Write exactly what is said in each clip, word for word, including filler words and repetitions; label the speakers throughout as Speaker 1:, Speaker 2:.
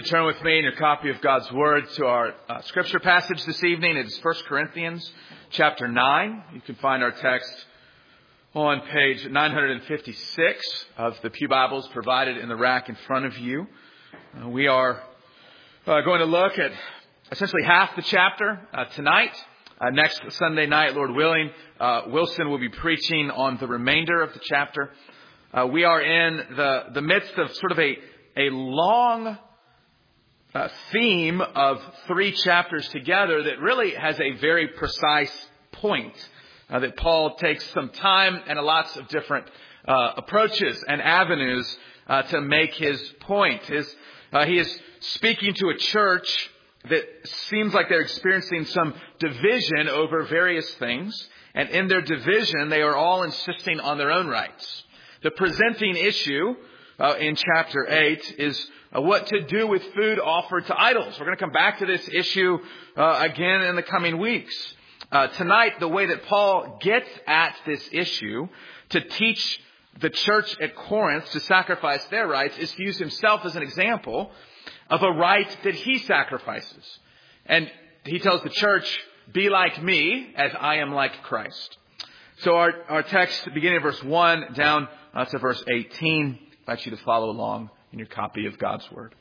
Speaker 1: Turn with me in your copy of God's Word to our uh, scripture passage this evening. It is First Corinthians chapter nine. You can find our text on page nine fifty-six of the Pew Bibles provided in the rack in front of you. Uh, we are uh, going to look at essentially half the chapter uh, tonight. Uh, next Sunday night, Lord willing, uh, Wilson will be preaching on the remainder of the chapter. Uh, we are in the, the midst of sort of a, a long Uh, theme of three chapters together that really has a very precise point uh, that Paul takes some time and lots of different uh, approaches and avenues uh, to make his point. His, uh, he is speaking to a church that seems like they're experiencing some division over various things, and in their division they are all insisting on their own rights. The presenting issue uh, in chapter eight is Uh, what to do with food offered to idols. We're going to come back to this issue uh, again in the coming weeks. Uh, tonight, the way that Paul gets at this issue to teach the church at Corinth to sacrifice their rights is to use himself as an example of a right that he sacrifices. And he tells the church, be like me as I am like Christ. So our, our text, beginning of verse one down uh, to verse eighteen, I invite you to follow along in your copy of God's Word.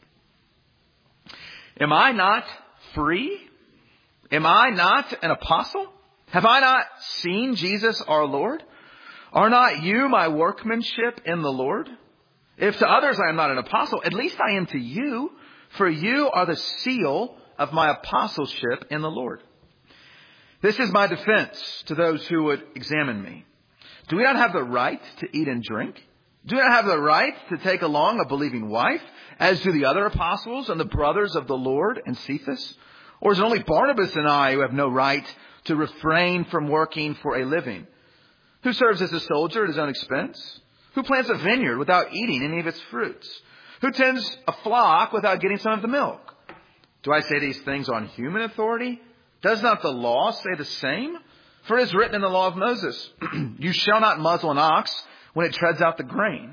Speaker 1: Am I not free? Am I not an apostle? Have I not seen Jesus our Lord? Are not you my workmanship in the Lord? If to others I am not an apostle, at least I am to you, for you are the seal of my apostleship in the Lord. This is my defense to those who would examine me. Do we not have the right to eat and drink? Do we not have the right to take along a believing wife, as do the other apostles and the brothers of the Lord and Cephas? Or is it only Barnabas and I who have no right to refrain from working for a living? Who serves as a soldier at his own expense? Who plants a vineyard without eating any of its fruits? Who tends a flock without getting some of the milk? Do I say these things on human authority? Does not the law say the same? For it is written in the law of Moses, you shall not muzzle an ox when it treads out the grain.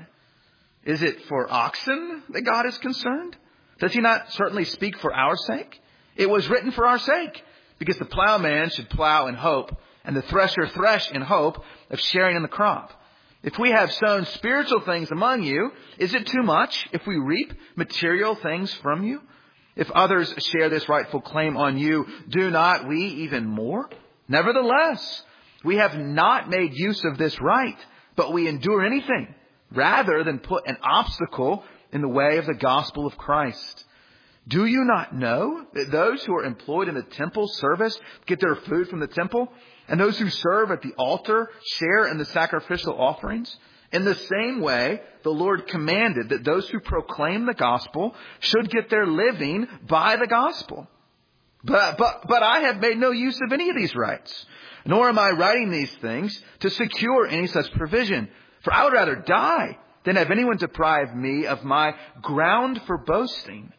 Speaker 1: Is it for oxen that God is concerned? Does he not certainly speak for our sake? It was written for our sake, because the plowman should plow in hope, and the thresher thresh in hope of sharing in the crop. If we have sown spiritual things among you, is it too much if we reap material things from you? If others share this rightful claim on you, do not we even more? Nevertheless, we have not made use of this right, but we endure anything rather than put an obstacle in the way of the gospel of Christ. Do you not know that those who are employed in the temple service get their food from the temple, and those who serve at the altar share in the sacrificial offerings? In the same way, the Lord commanded that those who proclaim the gospel should get their living by the gospel. But, but, but I have made no use of any of these rights, nor am I writing these things to secure any such provision. For I would rather die than have anyone deprive me of my ground for boasting.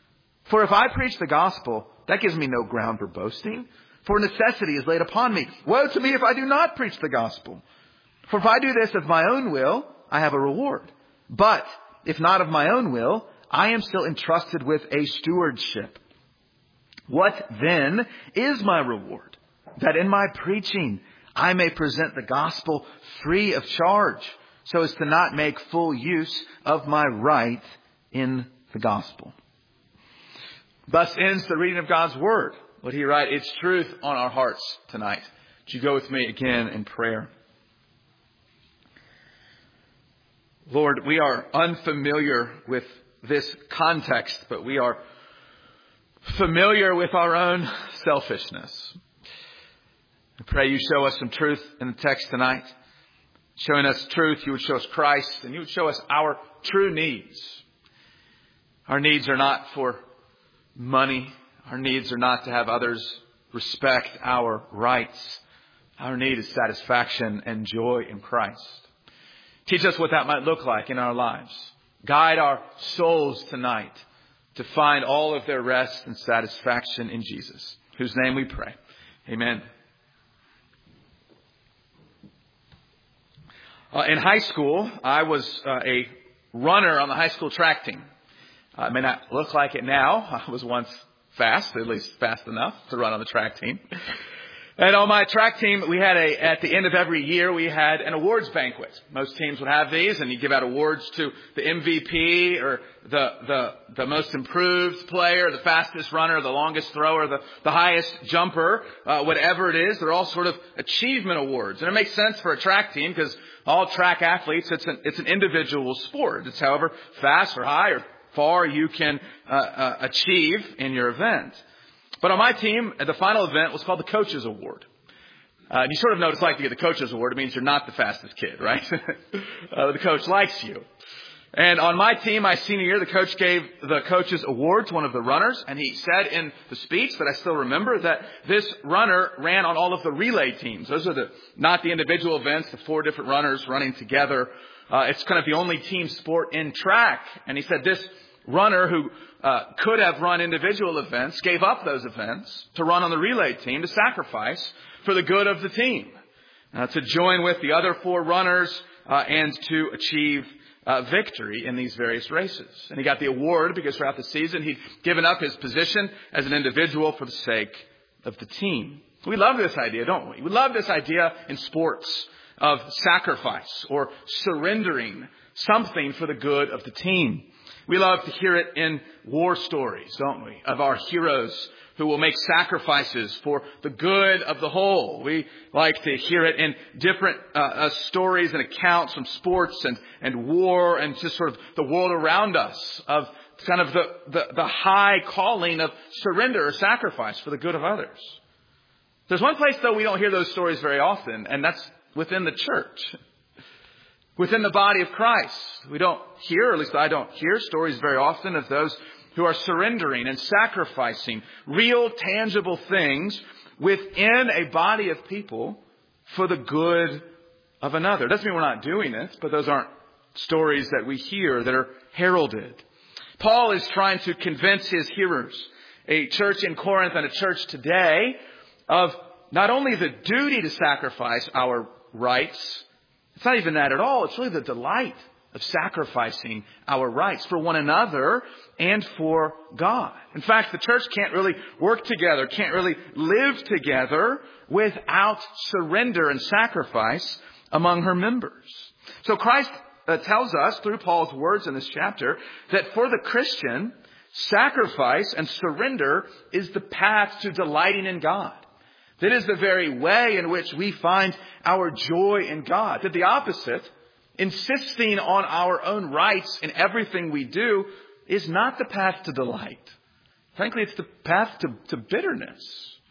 Speaker 1: For if I preach the gospel, that gives me no ground for boasting. For necessity is laid upon me. Woe to me if I do not preach the gospel. For if I do this of my own will, I have a reward. But if not of my own will, I am still entrusted with a stewardship. What then is my reward? That in my preaching I may present the gospel free of charge, so as to not make full use of my right in the gospel. Thus ends the reading of God's Word. Would he write its truth on our hearts tonight? Would you go with me again in prayer? Lord, we are unfamiliar with this context, but we are familiar with our own selfishness. I pray you show us some truth in the text tonight. Showing us truth, you would show us Christ, and you would show us our true needs. Our needs are not for money. Our needs are not to have others respect our rights. Our need is satisfaction and joy in Christ. Teach us what that might look like in our lives. Guide our souls tonight to find all of their rest and satisfaction in Jesus, whose name we pray. Amen. Uh, in high school, I was uh, a runner on the high school track team. Uh, it may not look like it now. I was once fast, at least fast enough to run on the track team. And on my track team, we had a, at the end of every year, we had an awards banquet. Most teams would have these, and you give out awards to the M V P or the, the, the most improved player, the fastest runner, the longest thrower, the, the highest jumper, uh, whatever it is. They're all sort of achievement awards. And it makes sense for a track team because all track athletes, it's an, it's an individual sport. It's however fast or high or far you can uh, uh, achieve in your event. But on my team, the final event was called the Coaches Award. Uh, and you sort of know what it's like to get the Coaches Award. It means you're not the fastest kid, right? uh, the coach likes you. And on my team, my senior year, the coach gave the Coaches Award to one of the runners. And he said in the speech that I still remember that this runner ran on all of the relay teams. Those are the not the individual events, the four different runners running together. Uh, it's kind of the only team sport in track. And he said this runner who uh, could have run individual events gave up those events to run on the relay team, to sacrifice for the good of the team, uh, to join with the other four runners uh, and to achieve uh, victory in these various races. And he got the award because throughout the season he'd given up his position as an individual for the sake of the team. We love this idea, don't we? We love this idea in sports of sacrifice or surrendering something for the good of the team. We love to hear it in war stories, don't we? Of our heroes who will make sacrifices for the good of the whole. We like to hear it in different uh, uh, stories and accounts from sports and, and war and just sort of the world around us of kind of the, the, the high calling of surrender or sacrifice for the good of others. There's one place, though, we don't hear those stories very often, and that's within the church. Within the body of Christ, we don't hear, or at least I don't hear, stories very often of those who are surrendering and sacrificing real, tangible things within a body of people for the good of another. Doesn't mean we're not doing it, but those aren't stories that we hear that are heralded. Paul is trying to convince his hearers, a church in Corinth and a church today, of not only the duty to sacrifice our rights. It's not even that at all. It's really the delight of sacrificing our rights for one another and for God. In fact, the church can't really work together, can't really live together without surrender and sacrifice among her members. So Christ uh, tells us through Paul's words in this chapter that for the Christian, sacrifice and surrender is the path to delighting in God. That is the very way in which we find our joy in God. That the opposite, insisting on our own rights in everything we do, is not the path to delight. Frankly, it's the path to, to bitterness.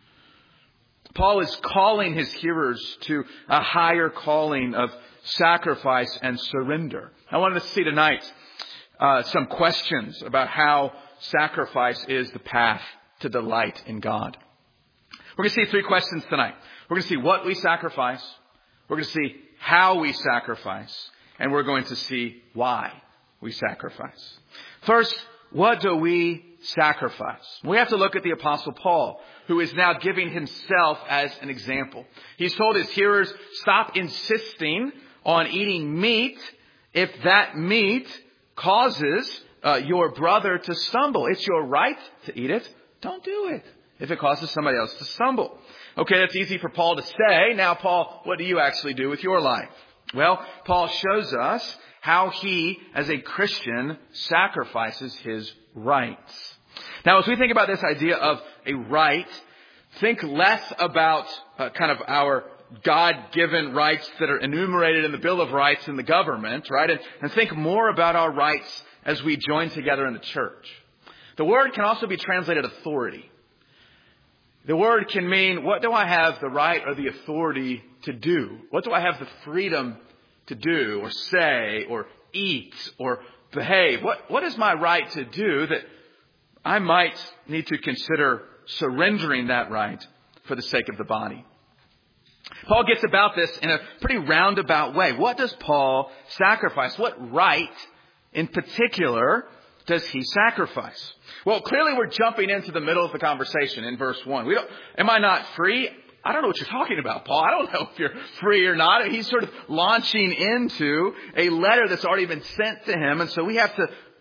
Speaker 1: Paul is calling his hearers to a higher calling of sacrifice and surrender. I wanted to see tonight uh, some questions about how sacrifice is the path to delight in God. We're going to see three questions tonight. We're going to see what we sacrifice. We're going to see how we sacrifice. And we're going to see why we sacrifice. First, what do we sacrifice? We have to look at the Apostle Paul, who is now giving himself as an example. He's told his hearers, stop insisting on eating meat if that meat causes uh, your brother to stumble. It's your right to eat it. Don't do it if it causes somebody else to stumble. Okay, that's easy for Paul to say. Now, Paul, what do you actually do with your life? Well, Paul shows us how he, as a Christian, sacrifices his rights. Now, as we think about this idea of a right, think less about uh, kind of our God-given rights that are enumerated in the Bill of Rights in the government, right? And, and think more about our rights as we join together in the church. The word can also be translated authority. The word can mean, what do I have the right or the authority to do? What do I have the freedom to do or say or eat or behave? What, what is my right to do that I might need to consider surrendering that right for the sake of the body? Paul gets about this in a pretty roundabout way. What does Paul sacrifice? What right in particular does he sacrifice? Well, clearly we're jumping into the middle of the conversation in verse one. We don't, am I not free? I don't know what you're talking about, Paul. I don't know if you're free or not. He's sort of launching into a letter that's already been sent to him. And so we have to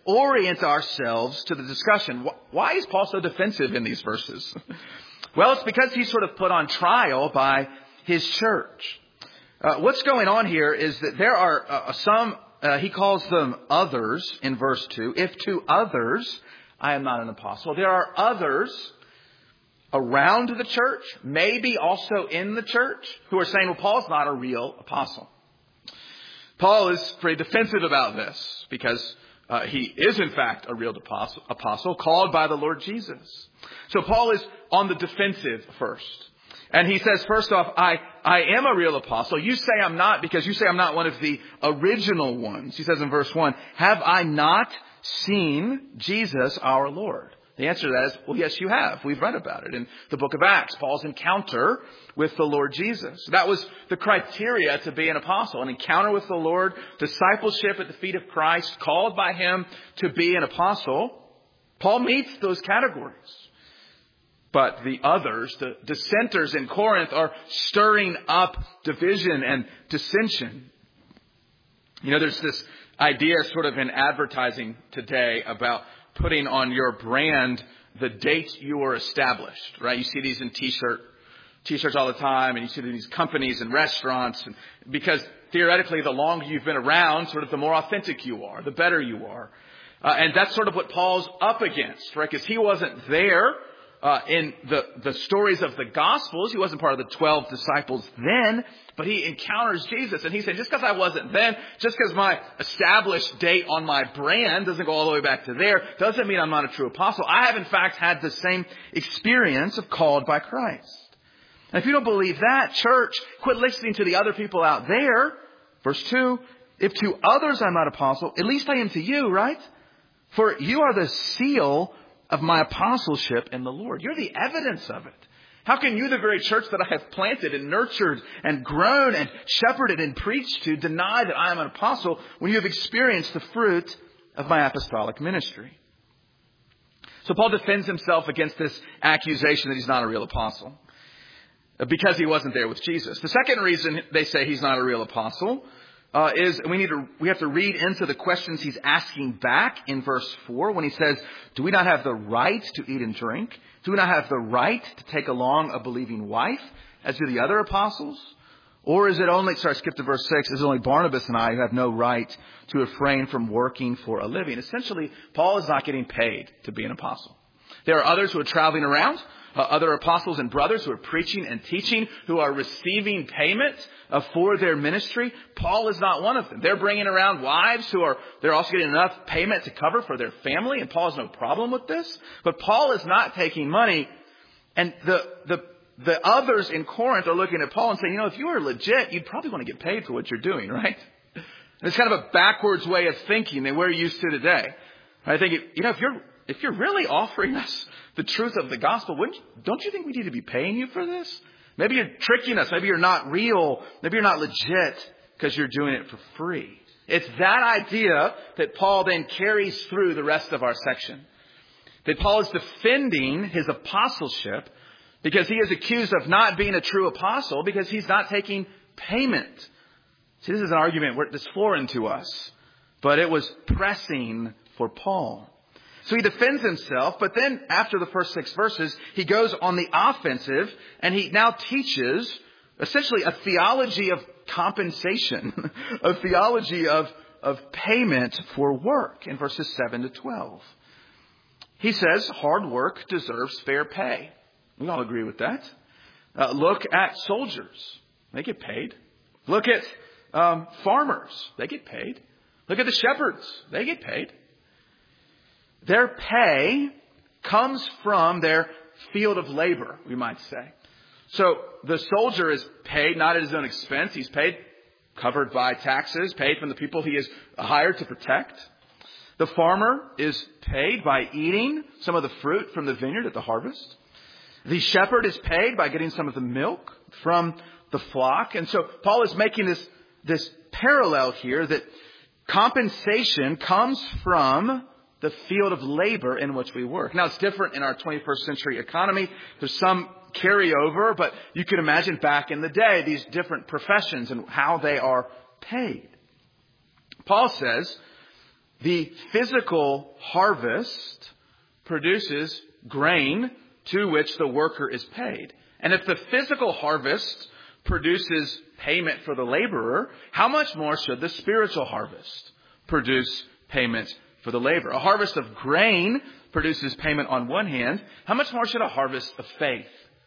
Speaker 1: orient ourselves to the discussion. Why is Paul so defensive in these verses? Well, it's because he's sort of put on trial by his church. Uh, what's going on here is that there are uh, some, uh, he calls them others in verse two. If to others I am not an apostle. There are others around the church, maybe also in the church, who are saying, well, Paul's not a real apostle. Paul is pretty defensive about this because uh, he is, in fact, a real apostle, apostle called by the Lord Jesus. So Paul is on the defensive first. And he says, first off, I, I am a real apostle. You say I'm not because you say I'm not one of the original ones. He says in verse one, have I not seen Jesus our Lord? The answer to that is, well, yes, you have. We've read about it in the book of Acts, Paul's encounter with the Lord Jesus. That was the criteria to be an apostle, an encounter with the Lord, discipleship at the feet of Christ, called by him to be an apostle. Paul meets those categories. But the others, the dissenters in Corinth, are stirring up division and dissension. You know, there's this idea sort of in advertising today about putting on your brand the date you were established, right? You see these in t-shirt, t-shirts all the time, and you see these companies and restaurants, and because theoretically the longer you've been around, sort of the more authentic you are, the better you are. Uh, and that's sort of what Paul's up against, right? Because he wasn't there uh, in the, the stories of the Gospels. He wasn't part of the twelve disciples then, but he encounters Jesus. And he said, just because I wasn't then, just because my established date on my brand doesn't go all the way back to there, doesn't mean I'm not a true apostle. I have, in fact, had the same experience of called by Christ. And if you don't believe that, church, quit listening to the other people out there. Verse two, if to others I'm not apostle, at least I am to you, right? For you are the seal of my apostleship in the Lord. You're the evidence of it. How can you, the very church that I have planted and nurtured and grown and shepherded and preached to, deny that I am an apostle when you have experienced the fruit of my apostolic ministry? So Paul defends himself against this accusation that he's not a real apostle because he wasn't there with Jesus. The second reason they say he's not a real apostle Uh, is we need to we have to read into the questions he's asking back in verse four when he says, do we not have the right to eat and drink? Do we not have the right to take along a believing wife, as do the other apostles? Or is it only, sorry, skip to verse six, is it only Barnabas and I who have no right to refrain from working for a living? Essentially, Paul is not getting paid to be an apostle. There are others who are traveling around, uh, other apostles and brothers who are preaching and teaching, who are receiving payment uh, for their ministry. Paul is not one of them. They're bringing around wives who are, they're also getting enough payment to cover for their family, and Paul has no problem with this. But Paul is not taking money, and the, the, the others in Corinth are looking at Paul and saying, you know, if you were legit, you'd probably want to get paid for what you're doing, right? And it's kind of a backwards way of thinking than we're used to today. I think, you know, if you're, If you're really offering us the truth of the gospel, wouldn't you, don't you think we need to be paying you for this? Maybe you're tricking us. Maybe you're not real. Maybe you're not legit because you're doing it for free. It's that idea that Paul then carries through the rest of our section. That Paul is defending his apostleship because he is accused of not being a true apostle because he's not taking payment. See, this is an argument that's foreign to us, but it was pressing for Paul. So he defends himself, but then after the first six verses, he goes on the offensive and he now teaches essentially a theology of compensation, a theology of, of payment for work in verses seven to twelve. He says hard work deserves fair pay. We all agree with that. Uh, look at soldiers. They get paid. Look at um, farmers. They get paid. Look at the shepherds. They get paid. Their pay comes from their field of labor, we might say. So the soldier is paid not at his own expense. He's paid, covered by taxes, paid from the people he is hired to protect. The farmer is paid by eating some of the fruit from the vineyard at the harvest. The shepherd is paid by getting some of the milk from the flock. And so Paul is making this, this parallel here that compensation comes from the field of labor in which we work. Now, it's different in our twenty-first century economy. There's some carryover, but you can imagine back in the day, these different professions and how they are paid. Paul says The physical harvest produces grain to which the worker is paid. And if the physical harvest produces payment for the laborer, how much more should the spiritual harvest produce payment for the laborer? A harvest of grain produces payment on one hand. How much more should a harvest of faith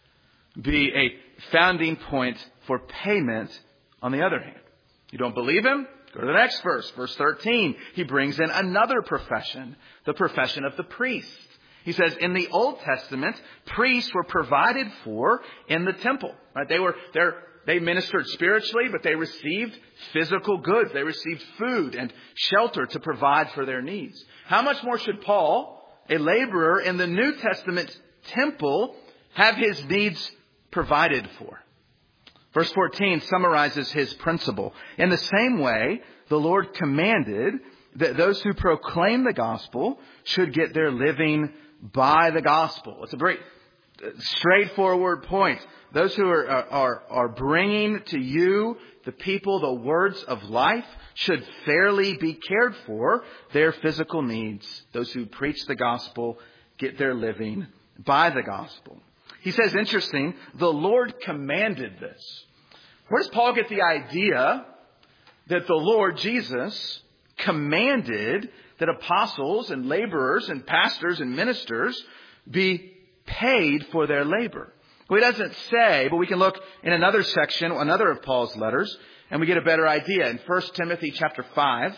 Speaker 1: be a founding point for payment on the other hand? You don't believe him? Go to the next verse, verse thirteen. He brings in another profession, the profession of the priest. He says in the Old Testament, priests were provided for in the temple. Right? They were they're, they ministered spiritually, but they received physical goods. They received food and shelter to provide for their needs. How much more should Paul, a laborer in the New Testament temple, have his needs provided for? Verse fourteen summarizes his principle. In the same way, the Lord commanded that those who proclaim the gospel should get their living by the gospel. It's a very straightforward point. Those who are, are, are bringing to you, the people, the words of life should fairly be cared for their physical needs. Those who preach the gospel get their living by the gospel. He says, interesting, the Lord commanded this. Where does Paul get the idea that the Lord Jesus commanded that apostles and laborers and pastors and ministers be paid for their labor? Well, he doesn't say, but we can look in another section, another of Paul's letters, and we get a better idea. In First Timothy chapter five,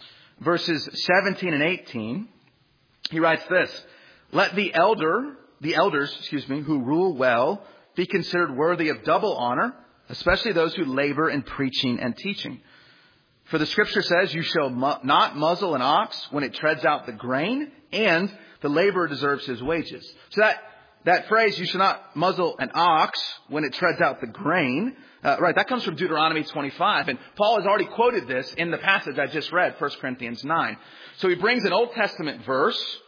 Speaker 1: verses seventeen and eighteen, he writes this: Let the elder, the elders, excuse me, who rule well, be considered worthy of double honor, especially those who labor in preaching and teaching. For the scripture says, you shall mu- not muzzle an ox when it treads out the grain, and the laborer deserves his wages. So that, that phrase, you shall not muzzle an ox when it treads out the grain, uh, right, that comes from Deuteronomy twenty-five. And Paul has already quoted this in the passage I just read, First Corinthians nine. So he brings an Old Testament verse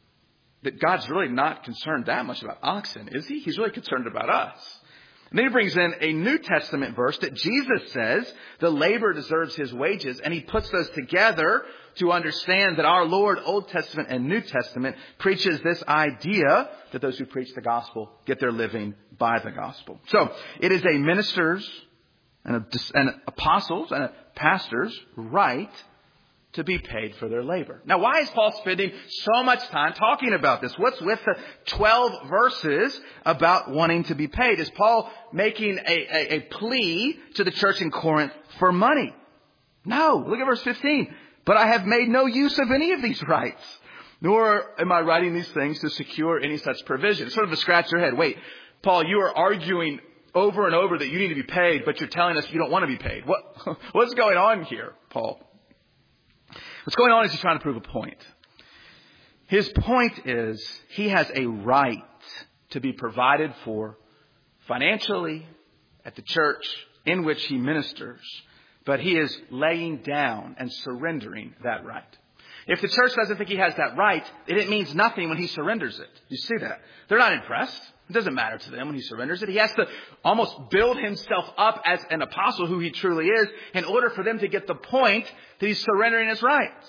Speaker 1: that God's really not concerned that much about oxen, is he? He's really concerned about us. And then he brings in a New Testament verse that Jesus says the laborer deserves his wages. And he puts those together to understand that our Lord, Old Testament and New Testament, preaches this idea that those who preach the gospel get their living by the gospel. So it is a minister's and, a, and apostles and a pastor's right to be paid for their labor. Now, why is Paul spending so much time talking about this? What's with the twelve verses about wanting to be paid? Is Paul making a, a, a plea to the church in Corinth for money? No. Look at verse fifteen. But I have made no use of any of these rights, nor am I writing these things to secure any such provision. Sort of to scratch your head. Wait, Paul, you are arguing over and over that you need to be paid, but you're telling us you don't want to be paid. What, what's going on here, Paul? What's going on is he's trying to prove a point. His point is he has a right to be provided for financially at the church in which he ministers, but he is laying down and surrendering that right. If the church doesn't think he has that right, then it means nothing when he surrenders it. You see that? They're not impressed. It doesn't matter to them when he surrenders it. He has to almost build himself up as an apostle who he truly is in order for them to get the point that he's surrendering his rights.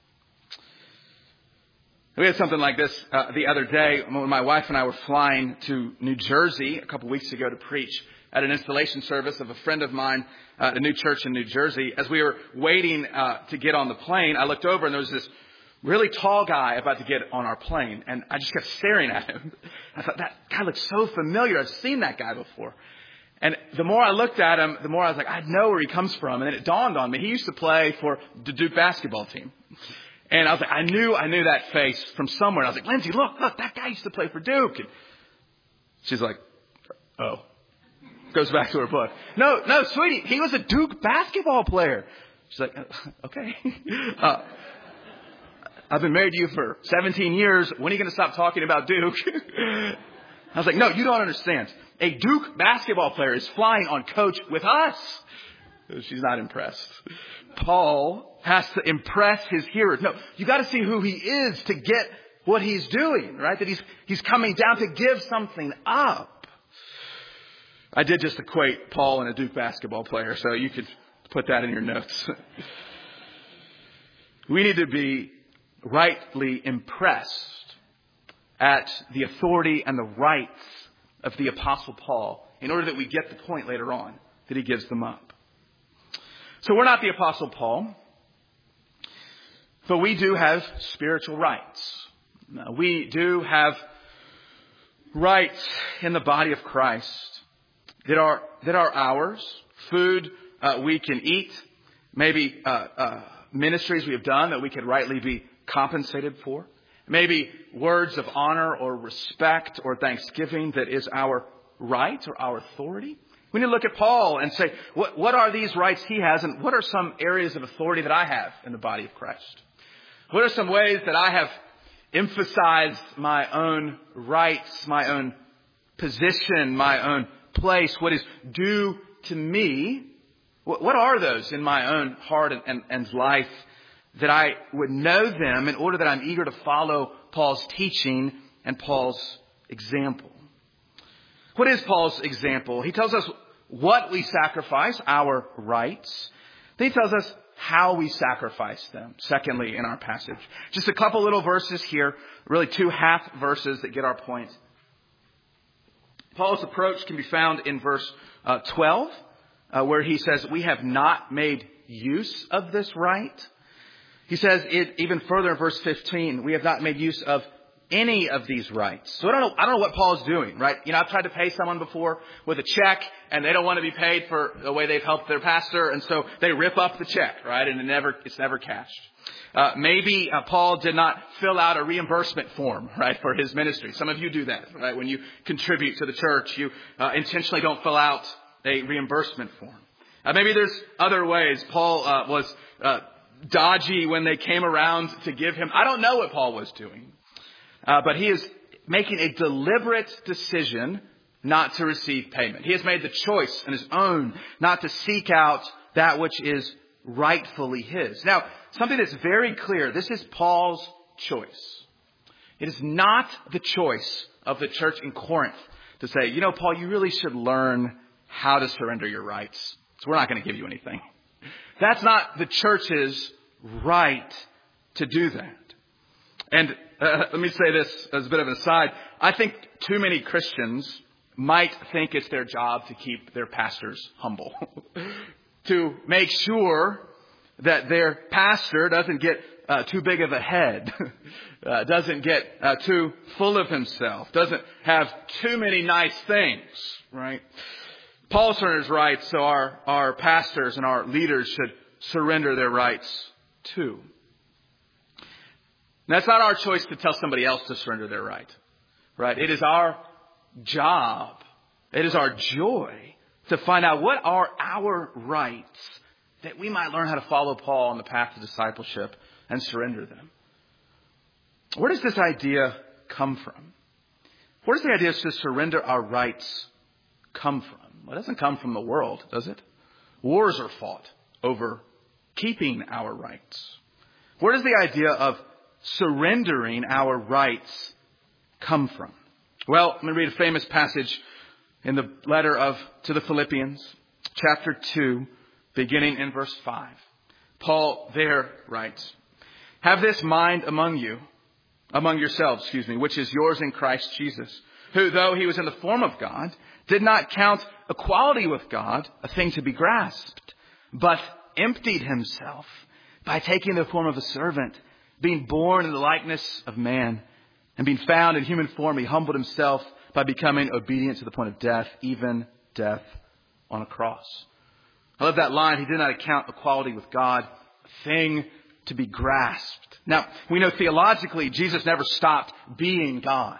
Speaker 1: We had something like this uh, the other day when my wife and I were flying to New Jersey a couple weeks ago to preach at an installation service of a friend of mine at a new church in New Jersey. As we were waiting uh, to get on the plane, I looked over and there was this really tall guy about to get on our plane. And I just kept staring at him. I thought, that guy looks so familiar. I've seen that guy before. And the more I looked at him, the more I was like, I know where he comes from. And then it dawned on me. He used to play for the Duke basketball team. And I was like, I knew, I knew that face from somewhere. And I was like, Lindsay, look, look, that guy used to play for Duke. And she's like, oh. Goes back to her book. No, no, sweetie, he was a Duke basketball player. She's like, okay. Uh, I've been married to you for seventeen years. When are you going to stop talking about Duke? I was like, no, you don't understand. A Duke basketball player is flying on coach with us. She's not impressed. Paul has to impress his hearers. No, you got to see who he is to get what he's doing, right? That he's, he's coming down to give something up. I did just equate Paul and a Duke basketball player, so you could put that in your notes. We need to be rightly impressed at the authority and the rights of the Apostle Paul in order that we get the point later on that he gives them up. So we're not the Apostle Paul, but we do have spiritual rights. We do have rights in the body of Christ that are that are ours. Food uh, we can eat, maybe uh, uh, ministries we have done that we could rightly be compensated for, maybe words of honor or respect or thanksgiving that is our right or our authority. We need to look at Paul and say, what, what are these rights he has, and what are some areas of authority that I have in the body of Christ? What are some ways that I have emphasized my own rights, my own position, my own place, what is due to me? What, what are those in my own heart and, and, and life that I would know them in order that I'm eager to follow Paul's teaching and Paul's example? What is Paul's example? He tells us what we sacrifice, our rights. Then he tells us how we sacrifice them, secondly, in our passage. Just a couple little verses here, really two half verses that get our point. Paul's approach can be found in verse uh, twelve, uh, where he says, we have not made use of this right. He says it even further in verse fifteen, we have not made use of any of these rights. So I don't know, I don't know what Paul's doing, right? You know, I've tried to pay someone before with a check and they don't want to be paid for the way they've helped their pastor. And so they rip up the check, right? And it never, it's never cashed. Uh, maybe uh, Paul did not fill out a reimbursement form, right, for his ministry. Some of you do that, right? When you contribute to the church, you uh, intentionally don't fill out a reimbursement form. Uh, maybe there's other ways. Paul uh, was uh, dodgy when they came around to give him. I don't know what Paul was doing. Uh, but he is making a deliberate decision not to receive payment. He has made the choice on his own not to seek out that which is rightfully his. Now, something that's very clear, this is Paul's choice. It is not the choice of the church in Corinth to say, you know, Paul, you really should learn how to surrender your rights. So we're not going to give you anything. That's not the church's right to do that. And uh, let me say this as a bit of an aside. I think too many Christians might think it's their job to keep their pastors humble. To make sure that their pastor doesn't get uh, too big of a head, uh, doesn't get uh, too full of himself, doesn't have too many nice things, right? Paul surrenders rights, so our, our pastors and our leaders should surrender their rights too. And that's not our choice to tell somebody else to surrender their right, right? It is our job. It is our joy to find out what are our rights that we might learn how to follow Paul on the path to discipleship and surrender them. Where does this idea come from? Where does the idea to surrender our rights come from? Well, it doesn't come from the world, does it? Wars are fought over keeping our rights. Where does the idea of surrendering our rights come from? Well, let me read a famous passage in the letter of to the Philippians, chapter two, beginning in verse five. Paul there writes, "Have this mind among you, among yourselves, excuse me, which is yours in Christ Jesus, who, though he was in the form of God, did not count equality with God a thing to be grasped, but emptied himself by taking the form of a servant, being born in the likeness of man, and being found in human form, he humbled himself by becoming obedient to the point of death, even death on a cross." I love that line. He did not account equality with God a thing to be grasped. Now, we know theologically, Jesus never stopped being God.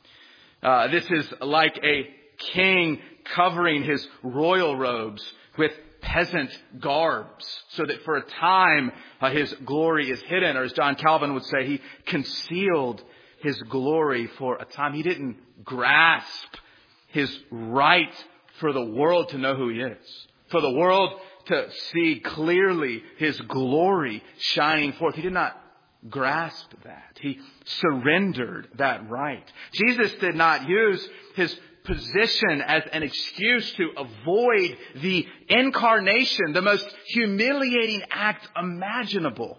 Speaker 1: Uh, this is like a king covering his royal robes with peasant garbs so that for a time uh, his glory is hidden. Or as John Calvin would say, he concealed his glory for a time. He didn't grasp his right for the world to know who he is, for the world to see clearly his glory shining forth. He did not grasp that. He surrendered that right. Jesus did not use his position as an excuse to avoid the incarnation, the most humiliating act imaginable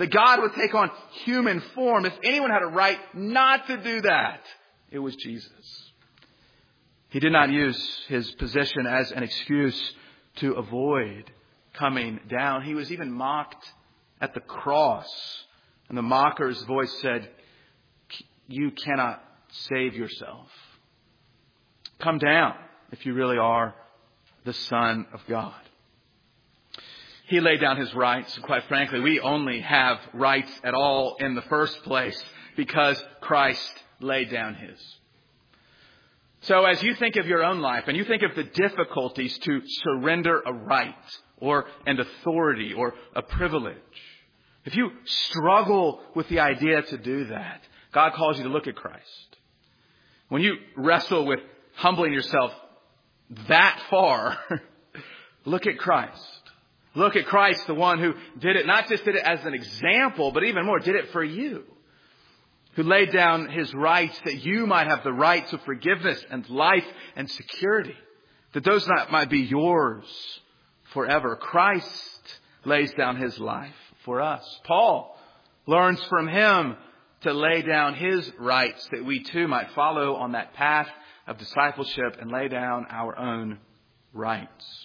Speaker 1: that God would take on human form. If anyone had a right not to do that, it was Jesus. He did not use his position as an excuse to avoid coming down. He was even mocked at the cross. And the mocker's voice said, "You cannot save yourself. Come down if you really are the Son of God." He laid down his rights. Quite frankly, we only have rights at all in the first place because Christ laid down his. So as you think of your own life and you think of the difficulties to surrender a right or an authority or a privilege, if you struggle with the idea to do that, God calls you to look at Christ. When you wrestle with humbling yourself that far, look at Christ. Look at Christ, the one who did it, not just did it as an example, but even more, did it for you. Who laid down his rights that you might have the rights of forgiveness and life and security. That those might be yours forever. Christ lays down his life for us. Paul learns from him to lay down his rights that we too might follow on that path of discipleship and lay down our own rights.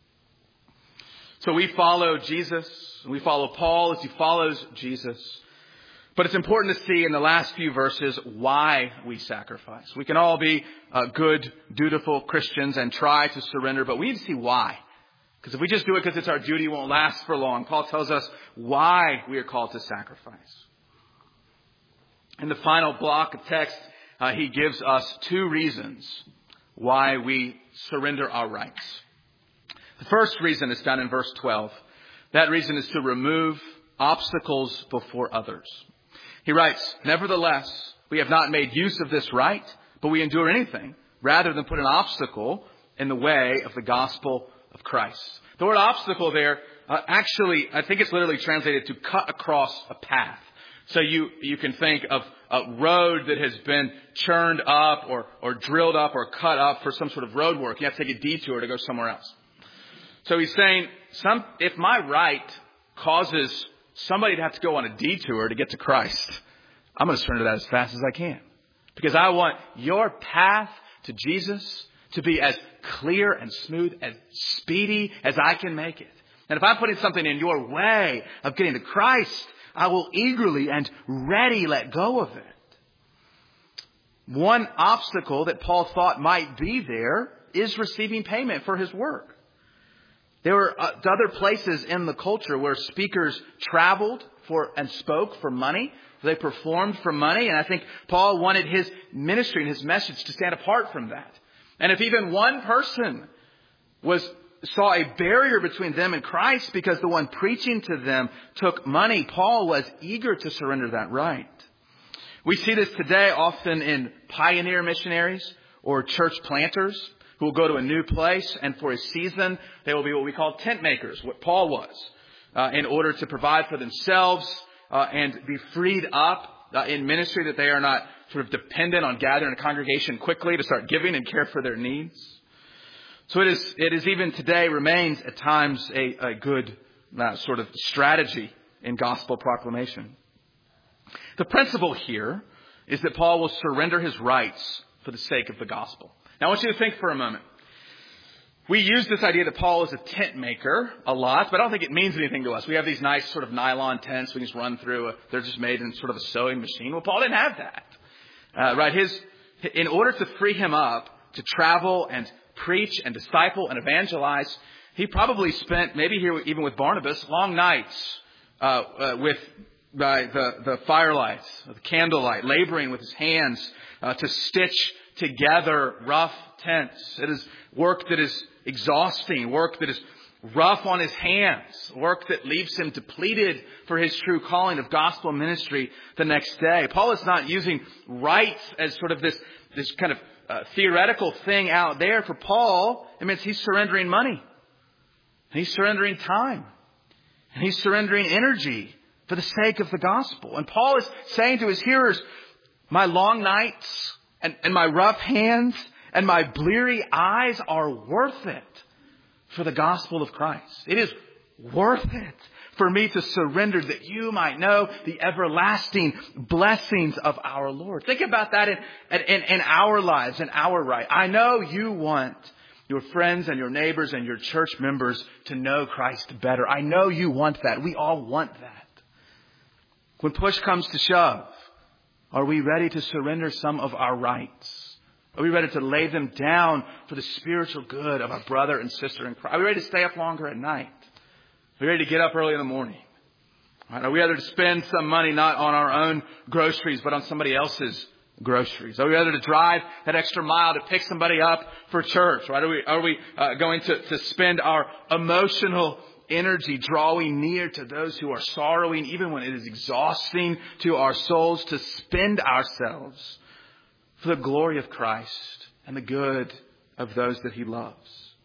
Speaker 1: So we follow Jesus. We follow Paul as he follows Jesus. But it's important to see in the last few verses why we sacrifice. We can all be uh, good, dutiful Christians and try to surrender, but we need to see why. Because if we just do it because it's our duty, it won't last for long. Paul tells us why we are called to sacrifice. In the final block of text, uh, he gives us two reasons why we surrender our rights. The first reason is found in verse twelve. That reason is to remove obstacles before others. He writes, "Nevertheless, we have not made use of this right, but we endure anything rather than put an obstacle in the way of the gospel of Christ." The word obstacle there, uh, actually, I think it's literally translated to cut across a path. So you, you can think of a road that has been churned up or, or drilled up or cut up for some sort of road work. You have to take a detour to go somewhere else. So he's saying, some, if my right causes somebody to have to go on a detour to get to Christ, I'm going to surrender that as fast as I can. Because I want your path to Jesus to be as clear and smooth, as speedy as I can make it. And if I'm putting something in your way of getting to Christ, I will eagerly and ready let go of it. One obstacle that Paul thought might be there is receiving payment for his work. There were uh, other places in the culture where speakers traveled for and spoke for money. They performed for money. And I think Paul wanted his ministry and his message to stand apart from that. And if even one person was saw a barrier between them and Christ because the one preaching to them took money, Paul was eager to surrender that right. We see this today often in pioneer missionaries or church planters who will go to a new place, and for a season, they will be what we call tent makers, what Paul was, uh, in order to provide for themselves uh, and be freed up uh, in ministry, that they are not sort of dependent on gathering a congregation quickly to start giving and care for their needs. So it is, it is even today remains at times a, a good uh, sort of strategy in gospel proclamation. The principle here is that Paul will surrender his rights for the sake of the gospel. Now, I want you to think for a moment. We use this idea that Paul is a tent maker a lot, but I don't think it means anything to us. We have these nice sort of nylon tents we can just run through. A, they're just made in sort of a sewing machine. Well, Paul didn't have that. Uh, right? His, in order to free him up to travel and preach and disciple and evangelize, he probably spent, maybe here even with Barnabas, long nights uh, uh, with uh, the, the firelight, the candlelight, laboring with his hands uh, to stitch together rough tents. It is work that is exhausting, work that is rough on his hands, work that leaves him depleted for his true calling of gospel ministry the next day. Paul is not using rights as sort of this, this kind of uh, theoretical thing out there. For Paul, it means he's surrendering money. He's surrendering time. And he's surrendering energy for the sake of the gospel. And Paul is saying to his hearers, my long nights and, and my rough hands and my bleary eyes are worth it for the gospel of Christ. It is worth it for me to surrender that you might know the everlasting blessings of our Lord. Think about that in, in, in our lives, in our right. I know you want your friends and your neighbors and your church members to know Christ better. I know you want that. We all want that. When push comes to shove, are we ready to surrender some of our rights? Are we ready to lay them down for the spiritual good of our brother and sister in Christ? Are we ready to stay up longer at night? Are we ready to get up early in the morning? Right? Are we ready to spend some money not on our own groceries, but on somebody else's groceries? Are we ready to drive that extra mile to pick somebody up for church? Right? Are we, are we uh, going to, to spend our emotional energy drawing near to those who are sorrowing, even when it is exhausting to our souls, to spend ourselves for the glory of Christ and the good of those that He loves?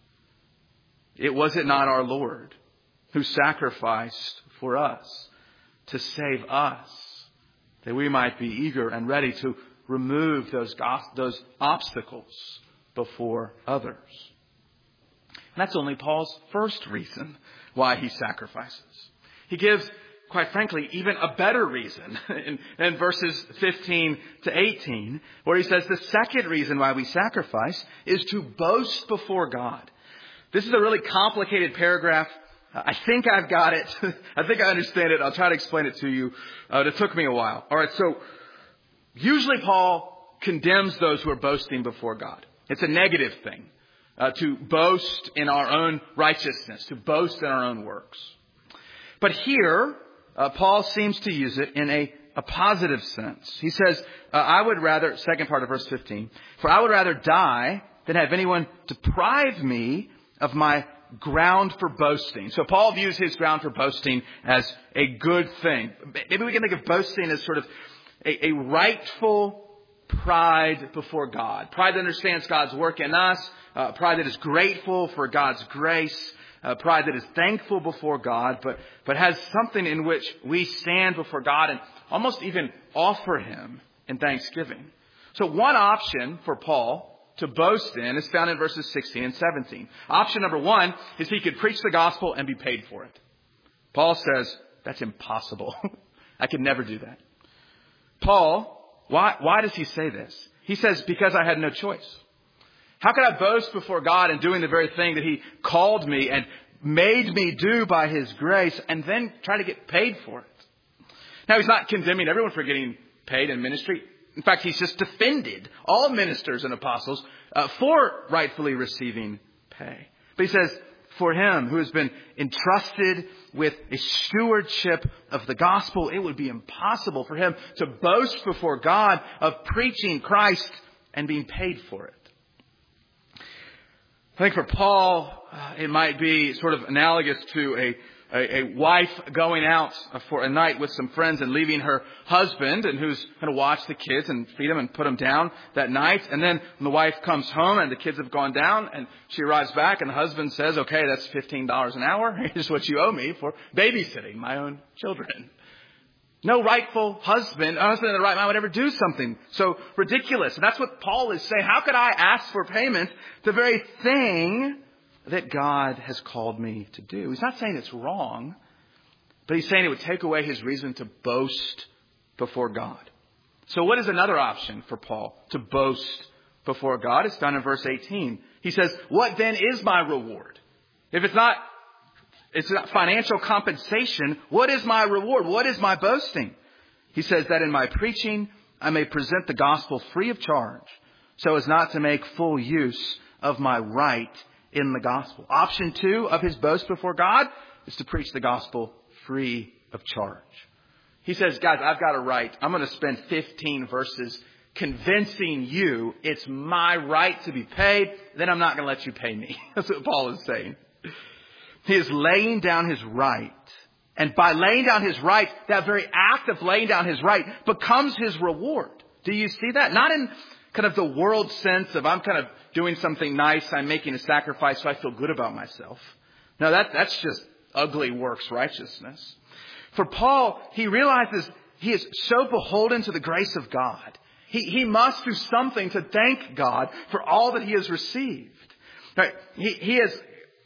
Speaker 1: It was it not our Lord who sacrificed for us to save us, that we might be eager and ready to remove those, those obstacles before others? And that's only Paul's first reason why he sacrifices. He gives, quite frankly, even a better reason in, in verses fifteen to eighteen, where he says the second reason why we sacrifice is to boast before God. This is a really complicated paragraph. I think I've got it. I think I understand it. I'll try to explain it to you. Uh, it took me a while. All right, so usually Paul condemns those who are boasting before God. It's a negative thing. Uh, to boast in our own righteousness, to boast in our own works. But here, uh, Paul seems to use it in a, a positive sense. He says, uh, I would rather, second part of verse fifteen, for I would rather die than have anyone deprive me of my ground for boasting. So Paul views his ground for boasting as a good thing. Maybe we can think of boasting as sort of a, a rightful pride before God. Pride that understands God's work in us. Uh, pride that is grateful for God's grace. Uh, pride that is thankful before God, but, but has something in which we stand before God and almost even offer Him in thanksgiving. So one option for Paul to boast in is found in verses sixteen and seventeen. Option number one is he could preach the gospel and be paid for it. Paul says, that's impossible. I could never do that. Paul, why, why does he say this? He says, because I had no choice. How could I boast before God in doing the very thing that He called me and made me do by His grace and then try to get paid for it? Now, he's not condemning everyone for getting paid in ministry. In fact, he's just defended all ministers and apostles uh, for rightfully receiving pay. But he says, for him who has been entrusted with a stewardship of the gospel, it would be impossible for him to boast before God of preaching Christ and being paid for it. I think for Paul, uh, it might be sort of analogous to a, a, a wife going out for a night with some friends and leaving her husband, and who's going to watch the kids and feed them and put them down that night. And then when the wife comes home and the kids have gone down and she arrives back and the husband says, okay, that's fifteen dollars an hour. Here's what you owe me for babysitting my own children. No rightful husband, a husband in the right mind would ever do something so ridiculous. And that's what Paul is saying. How could I ask for payment the very thing that God has called me to do? He's not saying it's wrong, but he's saying it would take away his reason to boast before God. So what is another option for Paul to boast before God? It's found in verse eighteen. He says, what then is my reward? If it's not It's not financial compensation. What is my reward? What is my boasting? He says that in my preaching, I may present the gospel free of charge, so as not to make full use of my right in the gospel. Option two of his boast before God is to preach the gospel free of charge. He says, guys, I've got a right. I'm going to spend fifteen verses convincing you it's my right to be paid. Then I'm not going to let you pay me. That's what Paul is saying. He is laying down his right. And by laying down his right, that very act of laying down his right becomes his reward. Do you see that? Not in kind of the world sense of I'm kind of doing something nice, I'm making a sacrifice so I feel good about myself. No, that, that's just ugly works righteousness. For Paul, he realizes he is so beholden to the grace of God. He, he must do something to thank God for all that he has received. Right? He, he is...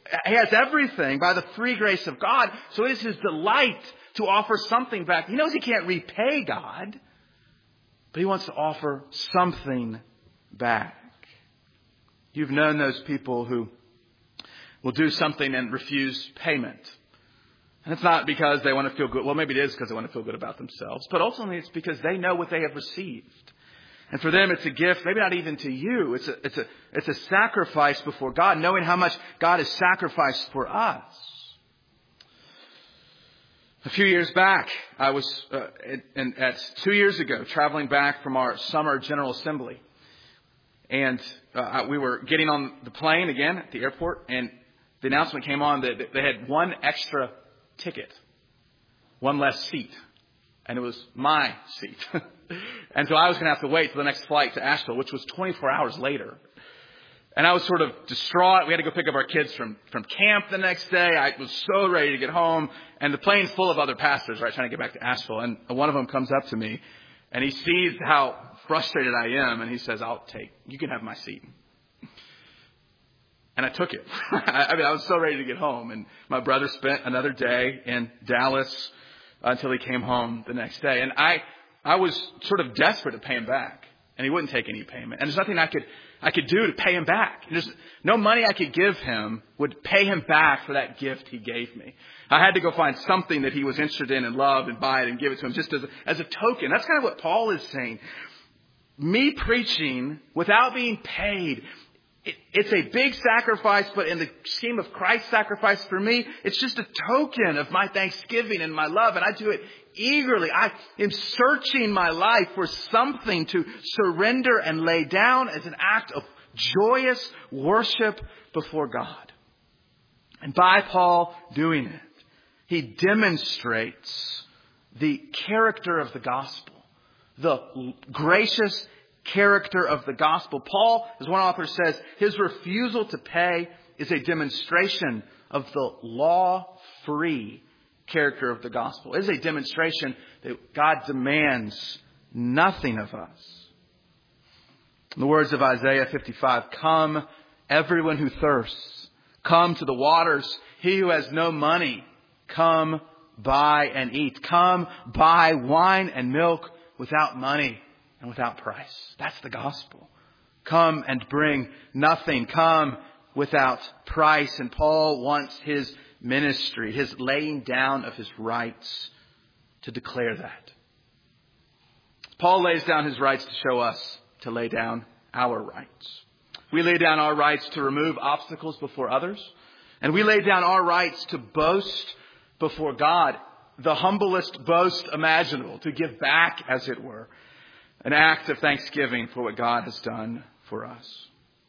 Speaker 1: he has everything by the free grace of God. So it is his delight to offer something back. He knows he can't repay God, but he wants to offer something back. You've known those people who will do something and refuse payment. And it's not because they want to feel good. Well, maybe it is because they want to feel good about themselves. But ultimately it's because they know what they have received. And for them it's a gift, maybe not even to you. It's a, it's a, it's a sacrifice before God, knowing how much God has sacrificed for us. A few years back, I was, uh, in, at two years ago, traveling back from our summer General Assembly. And uh, we were getting on the plane again at the airport, and the announcement came on that they had one extra ticket, one less seat, and it was my seat. And so I was going to have to wait for the next flight to Asheville, which was twenty-four hours later. And I was sort of distraught. We had to go pick up our kids from, from camp the next day. I was so ready to get home, and the plane's full of other pastors, right, trying to get back to Asheville. And one of them comes up to me, and he sees how frustrated I am, and he says, "I'll take, you can have my seat." And I took it. I mean, I was so ready to get home. And my brother spent another day in Dallas until he came home the next day. And I, I was sort of desperate to pay him back, and he wouldn't take any payment. And there's nothing I could, I could do to pay him back. There's no money I could give him would pay him back for that gift he gave me. I had to go find something that he was interested in and loved and buy it and give it to him just as a, as a token. That's kind of what Paul is saying. Me preaching without being paid, it, it's a big sacrifice, but in the scheme of Christ's sacrifice for me, it's just a token of my thanksgiving and my love. And I do it eagerly. I am searching my life for something to surrender and lay down as an act of joyous worship before God. And by Paul doing it, he demonstrates the character of the gospel, the gracious character of the gospel. Paul, as one author says, his refusal to pay is a demonstration of the law-free character of the gospel. It is a demonstration that God demands nothing of us. In the words of Isaiah fifty-five, "Come, everyone who thirsts, come to the waters. He who has no money, come buy and eat. Come buy wine and milk without money and without price." That's the gospel. Come and bring nothing. Come without price. And Paul wants his ministry, his laying down of his rights, to declare that. Paul lays down his rights to show us to lay down our rights. We lay down our rights to remove obstacles before others. And we lay down our rights to boast before God, the humblest boast imaginable, to give back, as it were, an act of thanksgiving for what God has done for us.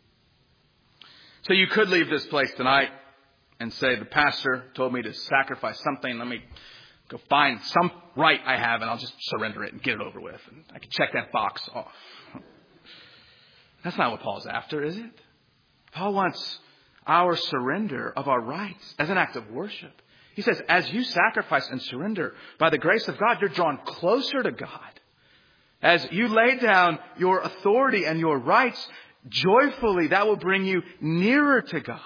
Speaker 1: So you could leave this place tonight and say, "The pastor told me to sacrifice something. Let me go find some right I have and I'll just surrender it and get it over with. And I can check that box off." That's not what Paul's after, is it? Paul wants our surrender of our rights as an act of worship. He says, as you sacrifice and surrender, by the grace of God, you're drawn closer to God. As you lay down your authority and your rights, joyfully, that will bring you nearer to God.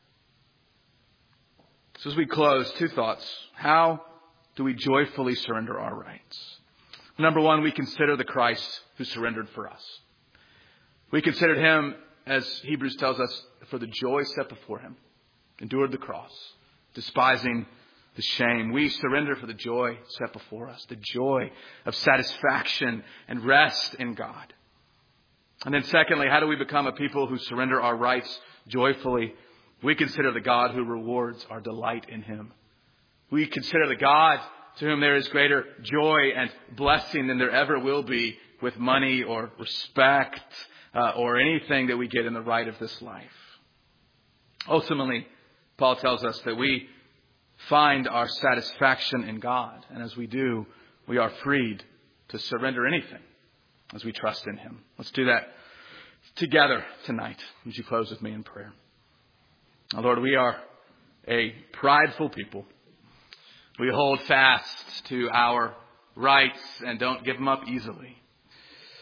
Speaker 1: So as we close, two thoughts. How do we joyfully surrender our rights? Number one, we consider the Christ who surrendered for us. We considered him, as Hebrews tells us, for the joy set before him, endured the cross, despising the shame. We surrender for the joy set before us, the joy of satisfaction and rest in God. And then secondly, how do we become a people who surrender our rights joyfully? We consider the God who rewards our delight in him. We consider the God to whom there is greater joy and blessing than there ever will be with money or respect uh, or anything that we get in the right of this life. Ultimately, Paul tells us that we find our satisfaction in God. And as we do, we are freed to surrender anything as we trust in him. Let's do that together tonight. Would you close with me in prayer? Oh, Lord, we are a prideful people. We hold fast to our rights and don't give them up easily.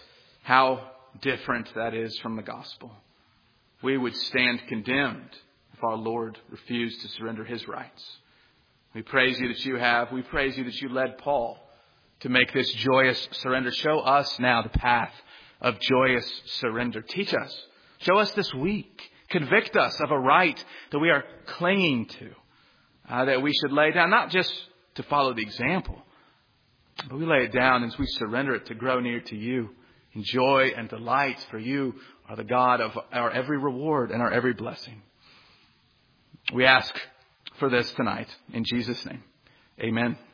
Speaker 1: How different that is from the gospel. We would stand condemned if our Lord refused to surrender his rights. We praise you that you have. We praise you that you led Paul to make this joyous surrender. Show us now the path of joyous surrender. Teach us. Show us this week. Convict us of a right that we are clinging to, uh, that we should lay down, not just to follow the example, but we lay it down as we surrender it to grow near to you in joy and delight, for you are the God of our every reward and our every blessing. We ask for this tonight in Jesus' name. Amen.